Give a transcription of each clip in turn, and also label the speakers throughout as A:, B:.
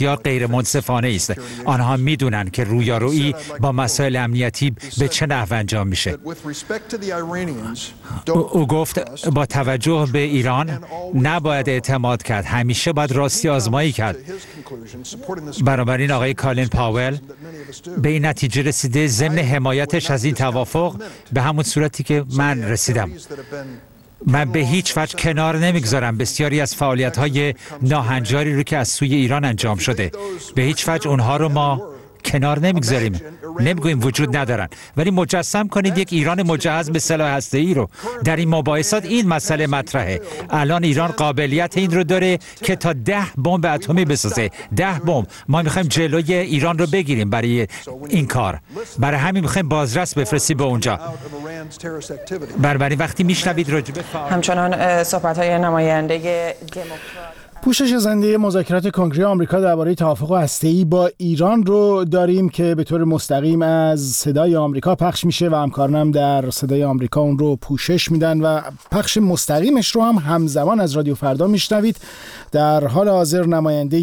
A: یا غیر منصفانه است. آنها میدونن که رویارویی با مسائل امنیتی به چه نحو انجام میشه. او گفت با توجه به ایران نباید اعتماد کرد، همیشه باید راستی آزمایی کرد. بنابراین آقای کالین پاول به این نتیجه رسیده ضمن حمایتش از این توافق به همون صورتی که من رسیدم. من به هیچ وجه کنار نمیگذارم بسیاری از فعالیت‌های ناهنجاری رو که از سوی ایران انجام شده. به هیچ وجه اونها رو ما کنار نمیگذاریم، نمیگوییم وجود ندارن، ولی مجسم کنید یک ایران مجهز به سلاح هسته‌ای رو. در این مباحثات این مسئله مطرحه. الان ایران قابلیت این رو داره که تا 10 بمب اتمی بسازه. 10 بمب. ما میخوایم جلوی ایران رو بگیریم برای این کار. برای همین میخوایم بازرس بفرستیم به اونجا. بنابراین وقتی میشنوید راجع به
B: همچنان صحبت‌های نماینده دموکرات
C: پوشش زنده مذاکرات کنگره آمریکا درباره توافق هسته‌ای با ایران رو داریم که به طور مستقیم از صدای آمریکا پخش میشه و همکارانم در صدای آمریکا اون رو پوشش میدن و پخش مستقیمش رو هم همزمان از رادیو فردا میشنوید. در حال حاضر نماینده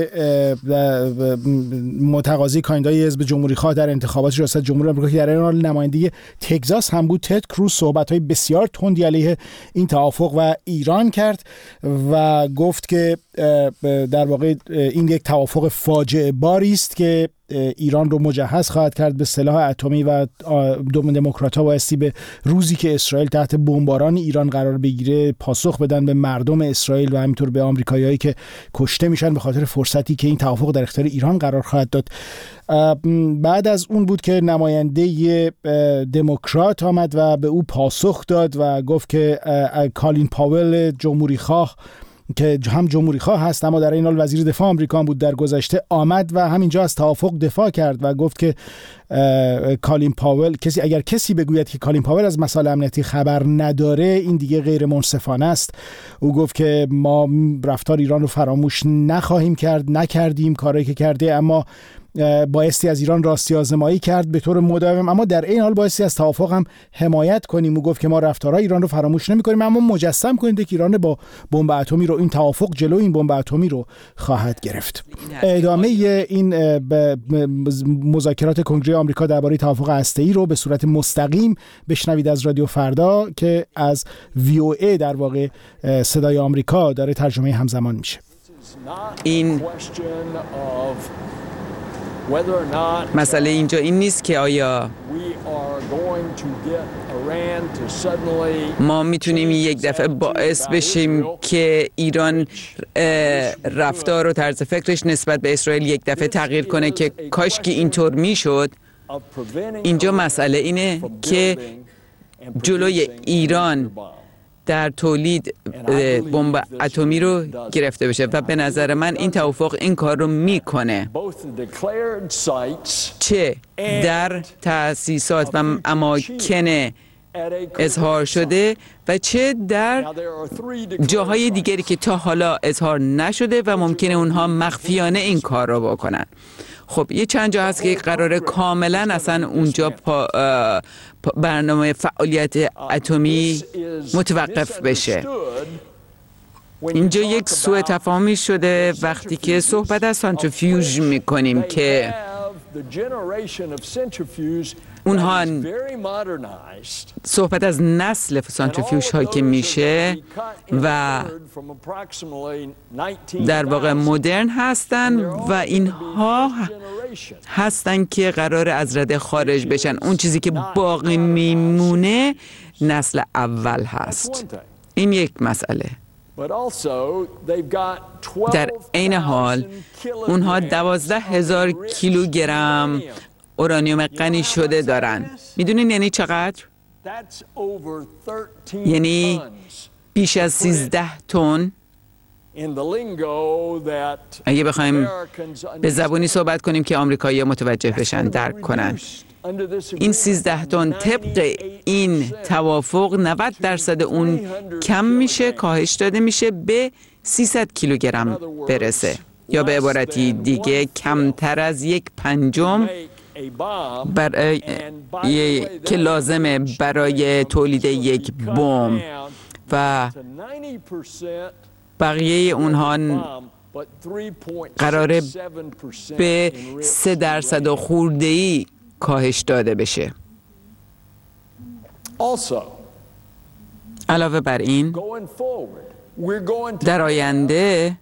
C: متقاضی کاندیدای حزب جمهوری خواه در انتخابات ریاست جمهوری آمریکا که در این حال نماینده تگزاس هم بود، تد کروز، صحبت‌های بسیار تندی علیه این توافق و ایران کرد و گفت که در واقع این یک توافق فاجعه باری است که ایران رو مجهز خواهد کرد به سلاح اتمی و دموکرات‌ها بایستی به روزی که اسرائیل تحت بمباران ایران قرار بگیره پاسخ بدن به مردم اسرائیل و همینطور به آمریکایی‌هایی که کشته میشن به خاطر فرصتی که این توافق در اختیار ایران قرار خواهد داد. بعد از اون بود که نماینده دموکرات آمد و به او پاسخ داد و گفت که کالین پاول جمهوری خواه که هم جمهوری خواه هست اما در این حال وزیر دفاع آمریکا بود در گذشته، آمد و همینجا از توافق دفاع کرد و گفت که کالین پاول اگر کسی بگوید که کالین پاول از مسائل امنیتی خبر نداره این دیگه غیر منصفانه است. او گفت که ما رفتار ایران رو فراموش نخواهیم کرد، نکردیم کاری که کرده، اما بایستی از ایران راستی آزمایی کرد به طور مداوم، اما در این حال بایستی از توافق هم حمایت کنیم. او گفت که ما رفتارهای ایران رو فراموش نمی‌کنیم، اما مجسم کنید که ایران با بمب اتمی رو این توافق جلو این بمب اتمی رو خواهد گرفت. ادامه این مذاکرات کنگره آمریکا درباره توافق هسته‌ای رو به صورت مستقیم بشنوید از رادیو فردا که از VOA در واقع صدای آمریکا داره ترجمه همزمان میشه.
D: این مسئله اینجا این نیست که آیا ما میتونیم یک دفعه باعث بشیم که ایران رفتار و طرز فکرش نسبت به اسرائیل یک دفعه تغییر کنه که کاش که اینطور میشد. اینجا مسئله اینه که جلوی ایران در تولید بمب اتمی رو گرفته بشه و به نظر من این توافق این کار رو میکنه، چه در تأسیسات و اماکن اظهار شده و چه در جاهای دیگری که تا حالا اظهار نشده و ممکنه اونها مخفیانه این کار رو بکنن. خب یه چند جا هست که قراره کاملا اصلا اونجا برنامه فعالیت اتمی متوقف بشه. اینجا یک سوء تفاهمی شده وقتی که صحبت از سانتریفیوژ میکنیم که اونها صحبت از نسل سانتریفیوژ ها که میشه و در واقع مدرن هستن و اینها هستن که قرار از رده خارج بشن. اون چیزی که باقی میمونه نسل اول هست. این یک مسئله. در عین حال اونها 12,000 کیلوگرم اورانیوم غنی شده دارن. میدونین یعنی چقدر؟ یعنی بیش از 13 تن. اگه بخوایم به زبونی صحبت کنیم که آمریکایی‌ها متوجه بشن، درک کنن، این 13 تن طبق این توافق 90% اون کم میشه، کاهش داده میشه به 300 کیلوگرم برسه، یا به عبارتی دیگه کمتر از 1/5 که لازمه برای تولید یک بمب و بقیه اونها قراره به 3% خورده‌ای کاهش داده بشه. علاوه بر این در آینده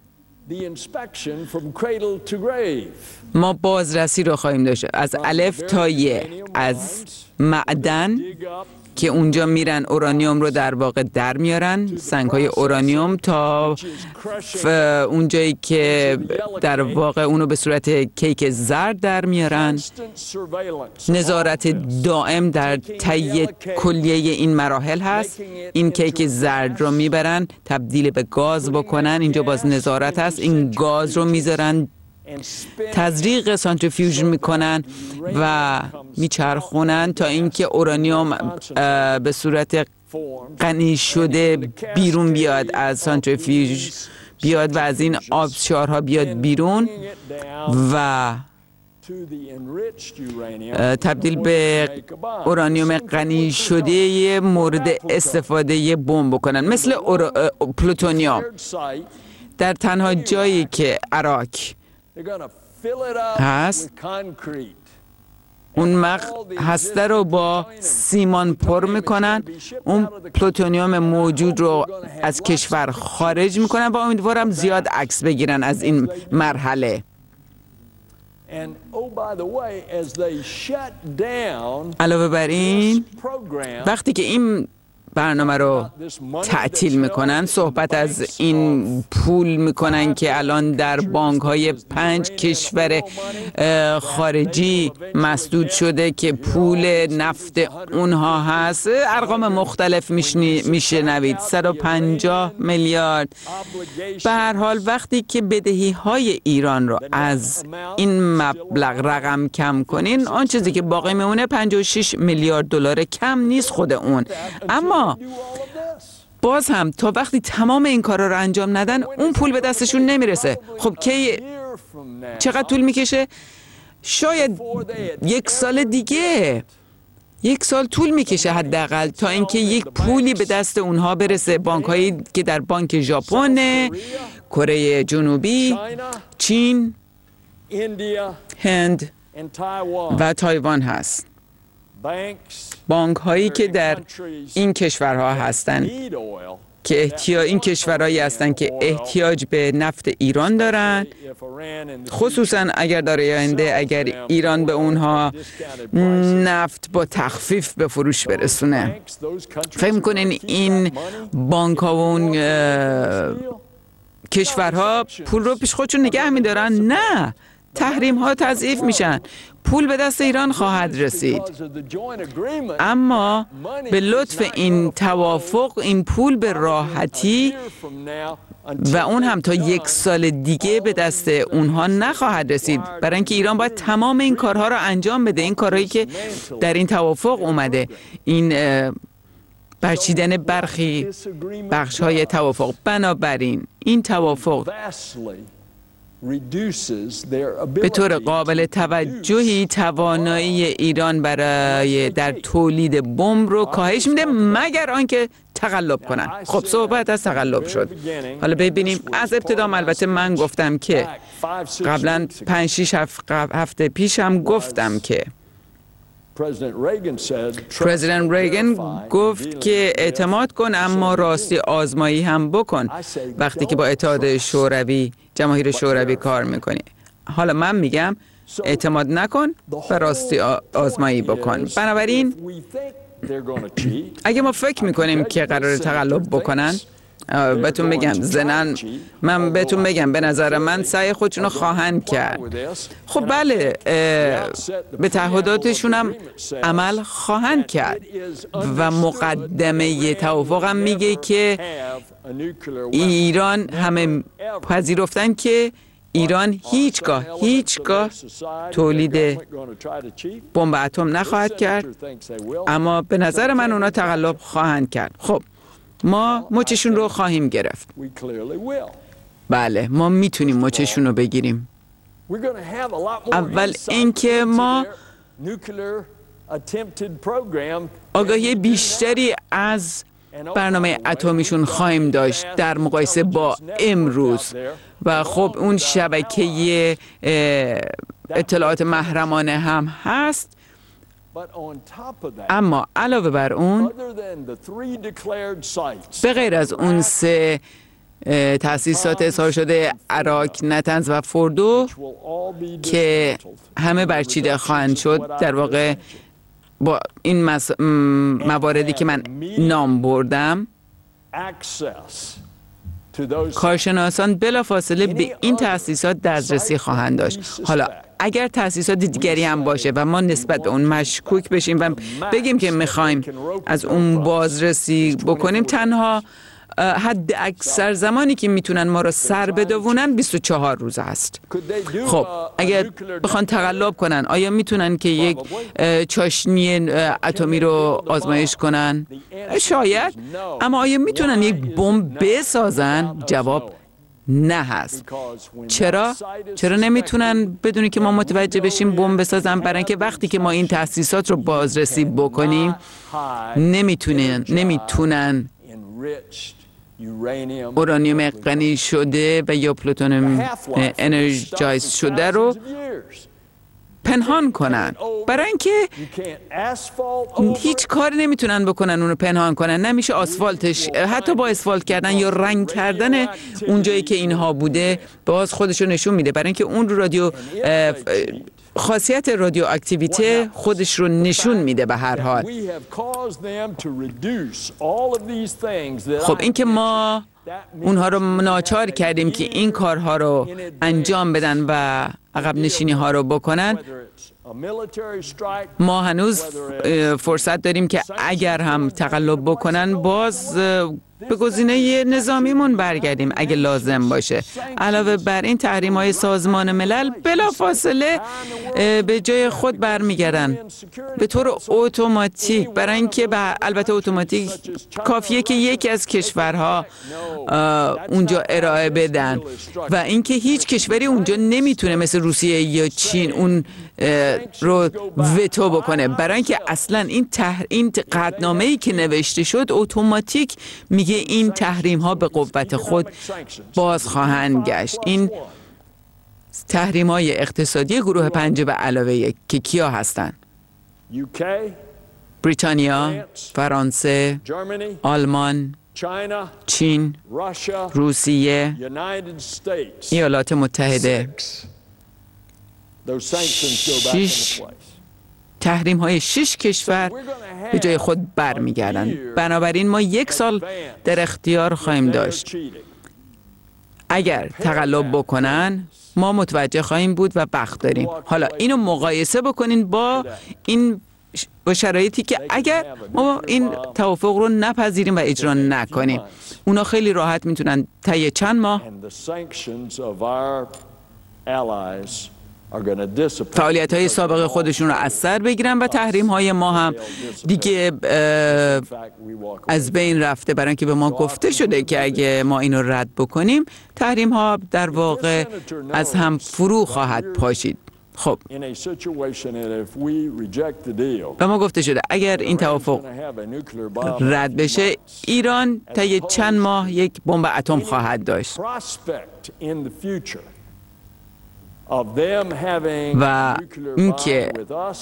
D: ما بازرسی رو خواهیم داشت از الف تا ی، از معدن که اونجا میرن اورانیوم رو در واقع در میارن، سنگ‌های اورانیوم، تا اونجایی که در واقع اونو به صورت کیک زرد در میارن. نظارت دائم در طی کلیه این مراحل هست. این کیک زرد رو میبرن تبدیل به گاز بکنن، اینجا باز نظارت هست، این گاز رو میذارن تزریق سانتریفیوژ میکنن و میچرخونن تا اینکه اورانیوم به صورت غنی شده بیرون بیاد، از سانتریفیوژ بیاد و از این آبشارها بیاد بیرون و تبدیل به اورانیوم غنی شده مورد استفاده بمب بکنن. مثل پلوتونیوم در تنها جایی که عراق هست، اون هسته رو با سیمان پر میکنن، اون پلوتونیوم موجود رو از کشور خارج میکنن و امیدوارم زیاد عکس بگیرن از این مرحله. علاوه بر این وقتی که این برنامه رو تعطیل میکنن، صحبت از این پول میکنن که الان در بانک‌های 5 کشور خارجی مسدود شده که پول نفت اونها هست. ارقام مختلف میشنوید، 150 میلیارد. به هر حال وقتی که بدهی‌های ایران رو از این مبلغ رقم کم کنین، آن چیزی که باقی میمونه 56 میلیارد دلار، کم نیست خود اون. اما باز هم تا وقتی تمام این کارا رو انجام ندن، اون پول به دستشون نمیرسه. خب چقدر طول میکشه؟ شاید 1 سال دیگه، 1 سال طول میکشه حداقل تا اینکه یک پولی به دست اونها برسه. بانک‌هایی که در بانک ژاپن، کره جنوبی، چین، هند و تایوان هست. بانک هایی که در این کشورها هستند که این کشورهایی هستند که احتیاج به نفت ایران دارند، خصوصا اگر در آینده اگر ایران به اونها نفت با تخفیف به فروش برسونه. فکر می‌کنین این بانک ها و اون کشورها پول رو پیش خودشون نگه می‌دارن؟ نه، تحریم ها تضعیف میشن، پول به دست ایران خواهد رسید. اما به لطف این توافق این پول به راحتی و اون هم تا 1 سال دیگه به دست اونها نخواهد رسید، برای اینکه ایران باید تمام این کارها رو انجام بده، این کارهایی که در این توافق اومده، این برچیدن برخی بخش‌های توافق. بنابراین این توافق به طور قابل توجهی توانایی ایران برای در تولید بمب رو کاهش میده، مگر آنکه تقلب کنن. خب صحبت از تقلب شد. حالا ببینیم از ابتدا. البته من گفتم که قبلا 5-6 هفته پیش هم گفتم که پرزیدنت ریگن گفت که اعتماد کن اما راستی آزمایی هم بکن وقتی که با اتحاد شوروی، جماهیر شوروی کار میکنی. حالا من میگم اعتماد نکن و راستی آزمایی بکن. بنابراین اگه ما فکر میکنیم که قرار تقلب بکنن، بهتون بگم زنن، من بهتون بگم به نظر من سعی خودشونو خواهند کرد. خب بله، به تعهداتشون هم عمل خواهند کرد و مقدمه توافق هم میگه که ایران همه پذیرفتن که ایران هیچگاه تولید بمب اتم نخواهد کرد، اما به نظر من اونا تقلب خواهند کرد. خب ما مچشون رو خواهیم گرفت. بله، ما میتونیم مچشون رو بگیریم. اول اینکه ما آگاهی بیشتری از برنامه اتمیشون خواهیم داشت در مقایسه با امروز. و خب اون شبکه اطلاعات محرمانه هم هست. اما علاوه بر اون، به غیر از اون 3 تأسیسات اظهار شده عراق، نتنز و فوردو که همه برچیده خواهند شد، در واقع با این مواردی که من نام بردم، کارشناسان بلافاصله به این تأسیسات دسترسی خواهند داشت. حالا اگر تأسیسات دیگری هم باشه و ما نسبت به اون مشکوک بشیم و بگیم که میخوایم از اون بازرسی بکنیم، تنها حد اکثر زمانی که میتونن ما رو سر بدوونن 24 روز است. خب اگر بخوان تقلب کنن، آیا میتونن که یک چاشنی اتمی رو آزمایش کنن؟ شاید. اما آیا میتونن یک بمب بسازن؟ جواب نه هست. چرا نمیتونن بدونی که ما متوجه بشیم بمب بسازن؟ برای اینکه وقتی که ما این تأسیسات رو بازرسی بکنیم، نمیتونن اورانیوم غنی شده و یا پلوتونیوم انرژایز شده رو پنهان کنن، برای اینکه هیچ کاری نمیتونن بکنن اون رو پنهان کنن. نمیشه آسفالتش، حتی با اسفالت کردن یا رنگ کردن اون جایی که اینها بوده باز خودش رو نشون میده، برای اینکه اون خاصیت رادیواکتیویته خودش رو نشون میده. به هر حال خب این که ما اونها رو ناچار کردیم که این کارها رو انجام بدن و عقب نشینی ها رو بکنن، ما هنوز فرصت داریم که اگر هم تقلب بکنن باز به گزینه نظامیمون برگردیم اگه لازم باشه. علاوه بر این، تحریم‌های سازمان ملل بلافاصله به جای خود برمیگردن به طور اتوماتیک، برای اینکه البته اتوماتیک کافیه که یکی از کشورها اونجا ارائه بدن و اینکه هیچ کشوری اونجا نمیتونه مثل روسیه یا چین اون رو وتو بکنه، برای اینکه اصلا این قطعنامه‌ای که نوشته شد اتوماتیک میگه این تحریم ها به قوت خود باز خواهند گشت. این تحریم های اقتصادی گروه 5 و علاوه 1 که کیا هستند؟ بریتانیا، فرانسه، آلمان، چین، روسیه، ایالات متحده. 6 تحریم های 6 کشور به جای خود برمیگردن. بنابراین ما 1 سال در اختیار خواهیم داشت. اگر تقلب بکنن ما متوجه خواهیم بود و بخت داریم. حالا اینو مقایسه بکنین با شرایطی که اگر ما این توافق رو نپذیریم و اجرا نکنیم، اونا خیلی راحت میتونن طی چند ماه فعالیت‌های سابق خودشون رو از سر بگیرن و تحریم‌های ما هم دیگه از بین رفته، برای اینکه به ما گفته شده که اگه ما اینو رد بکنیم تحریم‌ها در واقع از هم فرو خواهد پاشید. خب به ما گفته شده اگر این توافق رد بشه ایران طی چند ماه یک بمب اتم خواهد داشت و اینکه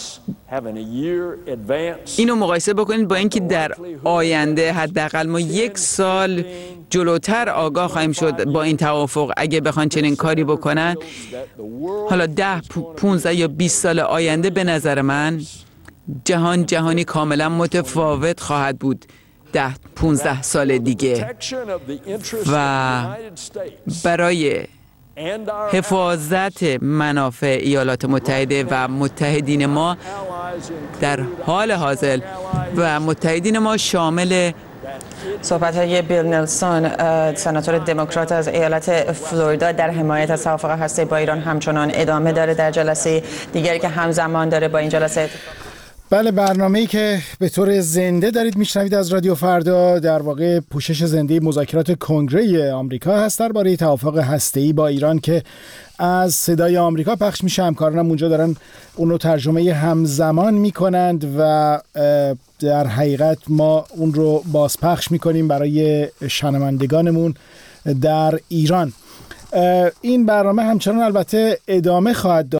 D: اینو مقایسه بکنید با اینکه در آینده حداقل ما 1 سال جلوتر آگاه خواهیم شد با این توافق اگه بخوان چنین کاری بکنن. حالا 10 15 یا 20 سال آینده به نظر من جهانی کاملا متفاوت خواهد بود. 10-15 سال دیگه و برای حفاظت منافع ایالات متحده و متحدین ما در حال حاضر و متحدین ما شامل
B: صحبت‌های بیل نلسون، سناتور دموکرات از ایالت فلوریدا، در حمایت از توافق هسته‌ای با ایران همچنان ادامه داره. در جلسه دیگری که همزمان داره با این جلسه
C: بله، برنامه‌ای که به طور زنده دارید میشنوید از رادیو فردا در واقع پوشش زنده مذاکرات کنگره آمریکا هست درباره توافق هسته‌ای با ایران که از صدای آمریکا پخش میشه. همکارانم اونجا دارن اونو ترجمه همزمان میکنند و در حقیقت ما اون رو بازپخش میکنیم برای شنوندگانمون در ایران. این برنامه همچنان البته ادامه خواهد داشت.